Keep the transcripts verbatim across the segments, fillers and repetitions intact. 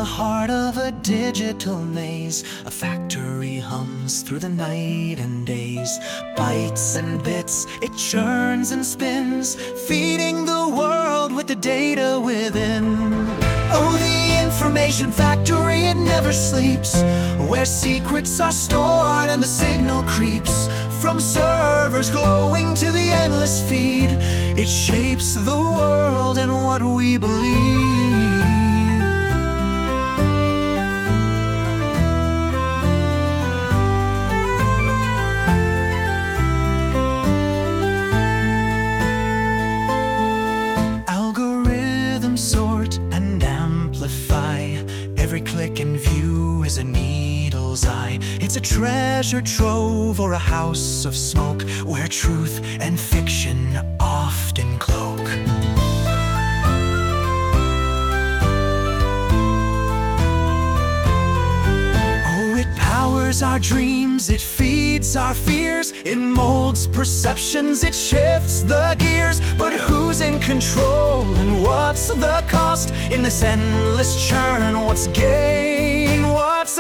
heart of a digital maze, a factory hums through the night and days. Bytes and bits, it churns and spins, feeding the world with the data within. Oh, the information factory, it never sleeps, where secrets are stored and the signal creeps. From servers glowing to the endless feed, it shapes the world and what we believe. Algorithms sort and amplify, every click and view is a needle's eye. It's a treasure trove or a house of smoke, where truth and fiction often cloak. Oh, it powers our dreams, it feeds our fears, it molds perceptions, it shifts the gears. But who's in control and what's the cost in this endless churn? What's gain, what's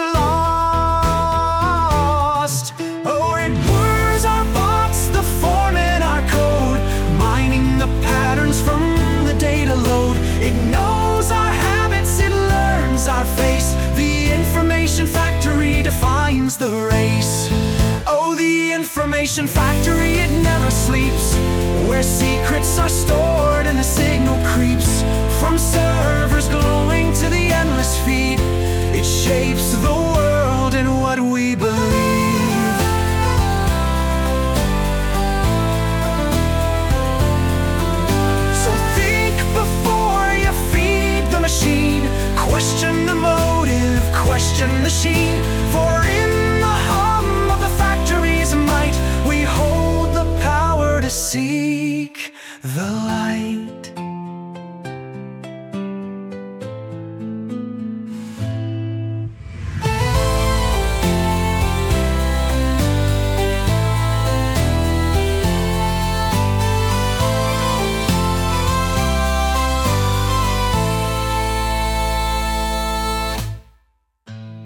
lost? Oh, it whirs our bots, the form in our code, mining the patterns from the data load. It knows our habits, it learns our face. The information factory defines the race. Oh, the information factory, it never sleeps, where secrets are stored and the signal creeps. From servers glowing to the endless feed, it shapes the world and what we believe. So think before you feed the machine. Question the motive, question the sheen. For in the hum of the factory's might, we hold the power to seek the